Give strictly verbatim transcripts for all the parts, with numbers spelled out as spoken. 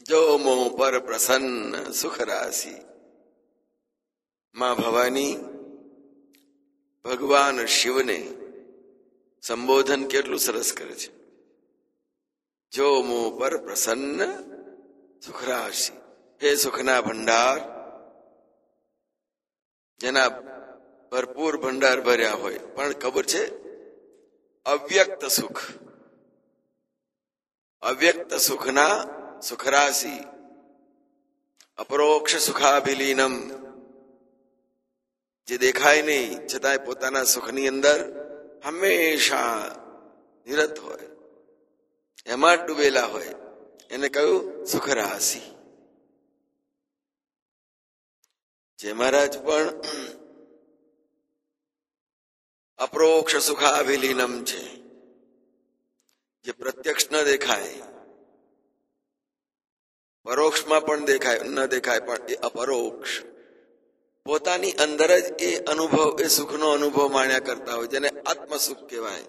જો મોહ પર પ્રસન્ન સુખ રાશિ. માં ભવાની ભગવાન શિવને સંબોધન કેટલું સરસ કરે છે. જો મોહ પર પ્રસન્ન સુખ રાશિ. હે સુખના ભંડાર, જેના ભરપૂર ભંડાર ભર્યા હોય, પણ ખબર છે અવ્યક્ત સુખ, અવ્યક્ત સુખના સુખરાશિ, અપરોક્ષ સુખાભિલીનમ, જે દેખાય નહીં છતાંય પોતાના સુખની અંદર હંમેશા નિરત હોય, એમાં જ ડૂબેલા હોય, એને કહ્યું સુખરાશિ. જે મહારાજ પણ અપરોક્ષ સુખાભિલીનમ છે, જે પ્રત્યક્ષ ન દેખાય, પરોક્ષમાં પણ દેખાય ન દેખાય, પણ એ અપરોક્ષ પોતાની અંદર જ એ અનુભવ, એ સુખનો અનુભવ માણ્યા કરતા હોય, જેને આત્મસુખ કહેવાય.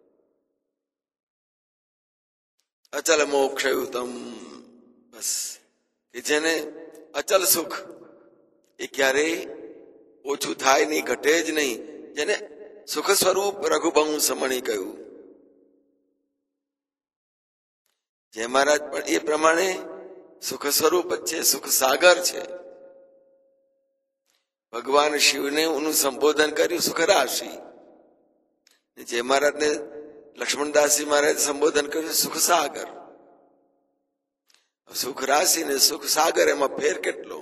અચલ મોક્ષયુતમ, બસ કે જેને અચલ સુખ, એ ક્યારેય ઓછું થાય નહીં, ઘટે જ નહીં, જેને સુખ સ્વરૂપ રઘુવંશમણી કહ્યું. જે મહારાજ પણ એ પ્રમાણે સુખ સ્વરૂપ જ છે, સુખ સાગર છે. ભગવાન શિવને એનું સંબોધન કર્યું સુખ રાશિ. જે મહારાજને લક્ષ્મણદાસજી મહારાજ સંબોધન કર્યું સુખ સાગર. સુખ રાશિ ને સુખ સાગર, એમાં ફેર કેટલો?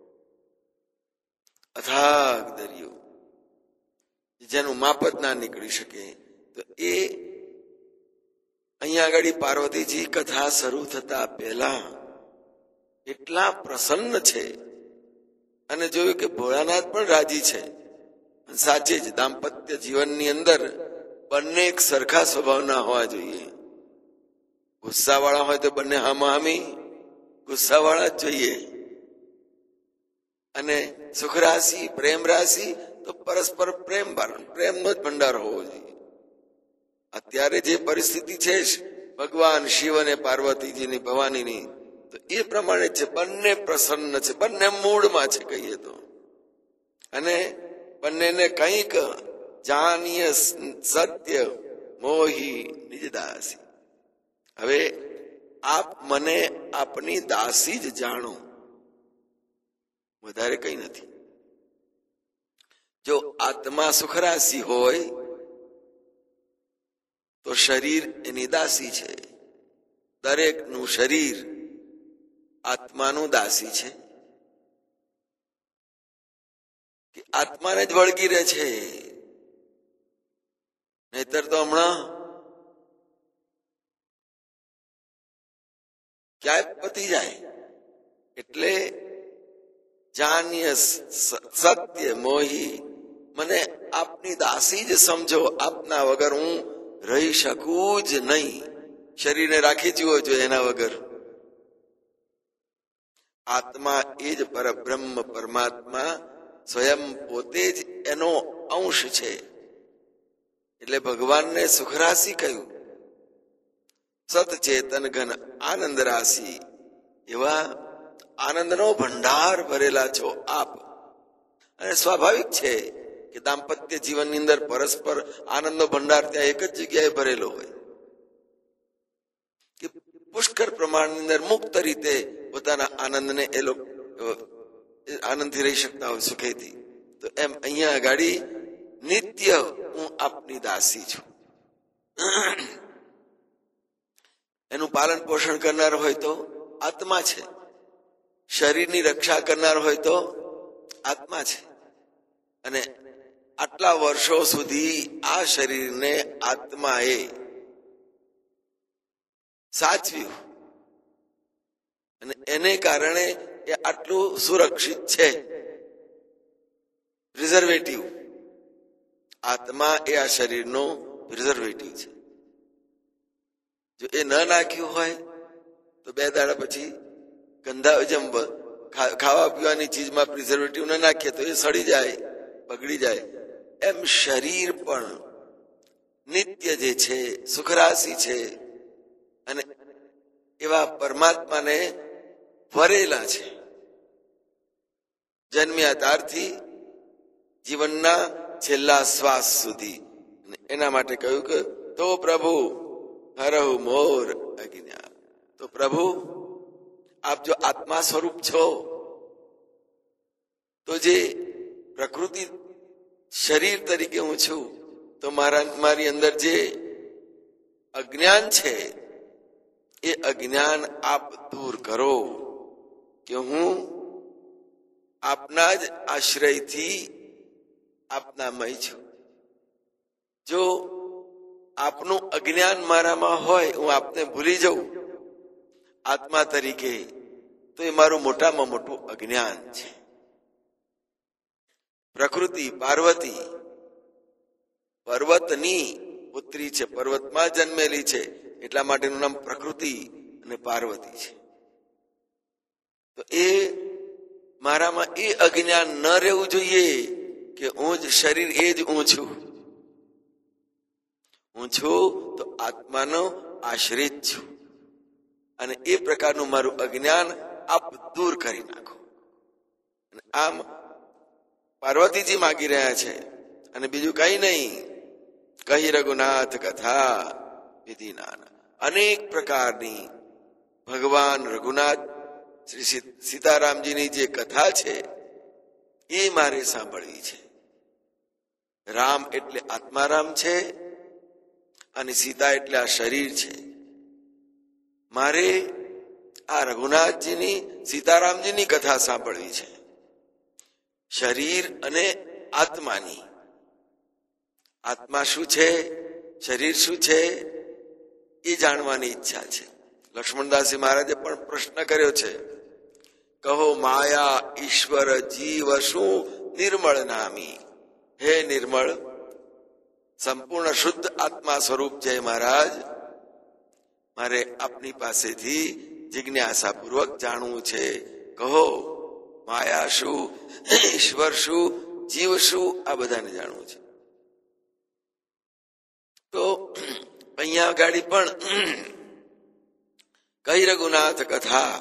અથાગ દરિયો, જેનું માપ જ ના નીકળી શકે. તો એ અહીંયા આગળ પાર્વતીજી કથા શરૂ થતા પહેલા એટલા પ્રસન્ન છે, અને જોયું કે ભોળાનાથ પણ રાજી છે. સાચે જ દાંપત્ય જીવનની અંદર બંને એક સરખા સ્વભાવના હોવા જોઈએ. ગુસ્સા વાળા હોય તો બંને હામાહામી ગુસ્સા વાળા જ જોઈએ, અને સુખ રાશિ, પ્રેમ રાશિ તો પરસ્પર પ્રેમ પ્રેમનો જ ભંડાર હોવો જોઈએ. અત્યારે જે પરિસ્થિતિ છે ભગવાન શિવ અને પાર્વતીજીની ભવાનીની, તો એ પ્રમાણે છે. બંને પ્રસન્ન છે, બંને મૂળમાં છે કહીએ તો, અને બંનેને કંઈક જાનીય સત્ય મોહી નિજ દાસી. હવે આપ મને આપની દાસી જ જાણો, વધારે કઈ નથી. જો આત્મા સુખરાશિ હોય તો શરીર એની દાસી છે. દરેકનું શરીર આત્માનું દાસી છે, કે આત્માને જ વળગી રહે છે. નહીતર તો હમણાં ક્યાંય પતી જાય. એટલે જાન્ય સત્ય મોહી, મને આપની દાસી જ સમજો, આપના વગર હું રહી શકું જ નહીં. શરીરને રાખી જવો જોઈએ એના વગર. આત્મા એ જ પરબ્રહ્મ પરમાત્મા સ્વયં પોતે જ એનો અંશ છે. એટલે ભગવાનને સુખરાશિ કહ્યું. સતચેતન ઘન આનંદ રાશિ, એવા આનંદનો ભંડાર ભરેલા છો આપ. અને સ્વાભાવિક છે કે દાંપત્ય જીવનની અંદર પરસ્પર આનંદનો ભંડાર ત્યાં એક જ જગ્યાએ ભરેલો હોય, કે પુષ્કળ પ્રમાણની અંદર મુક્ત રીતે પોતાના આનંદને એ લોકો આનંદથી રહી શકતા હોય, સુખેથી. તો એમ અહીંયા આગળ નિત્ય હું આપની દાસી છું. એનું પાલન પોષણ કરનાર હોય તો આત્મા છે, શરીરની રક્ષા કરનાર હોય તો આત્મા છે. અને આટલા વર્ષો સુધી આ શરીરને આત્માએ સાચવ્યું, અને એને કારણે એ આટલું સુરક્ષિત છે. પ્રિઝર્વેટિવ, આત્મા એ આ શરીરનો પ્રિઝર્વેટિવ છે. જો એ ન નાખ્યું હોય તો બે દાડા પછી ગંધા, જેમ ખાવા પીવાની ચીજમાં પ્રિઝર્વેટિવ ન નાખીએ તો એ સડી જાય, બગડી જાય. એમ શરીર પણ નિત્ય જે છે, સુખરાશિ છે, અને એવા પરમાત્માને ભરેલા છે. જન્મ્યા ત્યારથી જીવનના છેલ્લા શ્વાસ સુધી. એના માટે કહ્યું કે તો પ્રભુ હરહુ મોર અજ્ઞા. તો પ્રભુ આપ જો આત્મા સ્વરૂપ છો, તો જે પ્રકૃતિ શરીર તરીકે હું છું, તો મારા મારી અંદર જે અજ્ઞાન છે એ અજ્ઞાન આપ દૂર કરો, કે હું આપના જ આશ્રયથી આપના મય છું. જો આપનું અજ્ઞાન મારામાં હોય, હું આપને ભૂલી જાઉં આત્મા તરીકે, તો એ મારું મોટામાં મોટું અજ્ઞાન છે. પ્રકૃતિ પાર્વતી પર્વતની પુત્રી છે, પર્વતમાં જન્મેલી છે, એટલા માટેનું નામ પ્રકૃતિ અને પાર્વતી છે. તો એ મારામાં એ અજ્ઞાન ન રહેવું જોઈએ કે હું જ શરીર, એ જ હું છું. હું છું તો આત્માનો આશ્રિત છું, અને એ પ્રકારનું મારું અજ્ઞાન આપ દૂર કરી નાખો. અને આમ પાર્વતીજી માગી રહ્યા છે, અને બીજું કઈ નહીં. કહી રઘુનાથ કથા વિધિ નાના. અનેક પ્રકારની ભગવાન રઘુનાથ શ્રી સીતારામજીની જે કથા છે એ મારે સાંભળવી છે. રામ એટલે આત્મારામ છે, અને સીતા એટલે આ શરીર છે. મારે આ રઘુનાથજીની સીતારામજીની કથા સાંભળવી છે, શરીર અને આત્માની. આત્મા શું છે, શરીર શું છે, એ જાણવાની ઈચ્છા છે. લક્ષ્મણદાસજી મહારાજે પણ પ્રશ્ન કર્યો છે, કહો માયા ઈશ્વર જીવ શું નિર્મળ નામી. હે નિર્મળ સંપૂર્ણ શુદ્ધ આત્મા સ્વરૂપ જય મહારાજ, મારે આપની પાસેથી જિજ્ઞાસા પૂર્વક જાણવું છે. કહો માયા શું, ઈશ્વર શું, જીવ શું, આ બધાને જાણવું છે. તો અહીંયા ગાડી પણ કહી રઘુનાથ કથા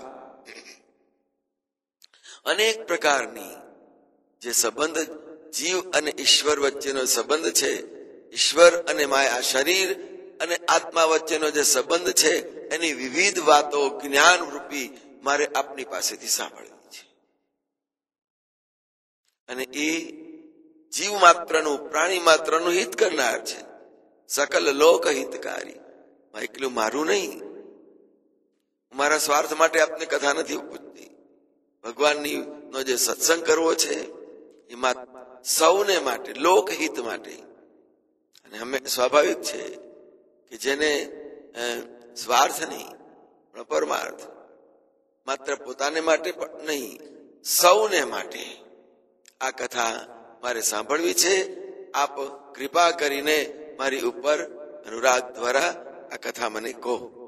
અનેક પ્રકારની જે સંબંધ જીવ અને ઈશ્વર વચ્ચેનો સંબંધ છે, ઈશ્વર અને માયા, શરીર અને આત્મા વચ્ચેનો જે સંબંધ છે, એની વિવિધ વાતો જ્ઞાન રૂપી મારે આપની પાસેથી સાંભળવી છે. અને એ જીવ માત્રનું, પ્રાણી માત્રનું હિત કરનાર છે, સકલ લોક હિતકારી. એકલું મારું નહીં, મારા સ્વાર્થ માટે આપને કથા નથી પૂછતી. ભગવાનની નો જે સત્સંગ કરવો છે એમાં સૌને માટે, લોકહિત માટે. અને અમે સ્વાભાવિક છે કે જેને સ્વાર્થ નહીં પણ પરમાર્થ, માત્ર પોતાને માટે પણ નહીં, સૌને માટે આ કથા મારે સાંભળવી છે. આપ કૃપા કરીને મારી ઉપર અનુરાગ દ્વારા આ કથા મને કહો.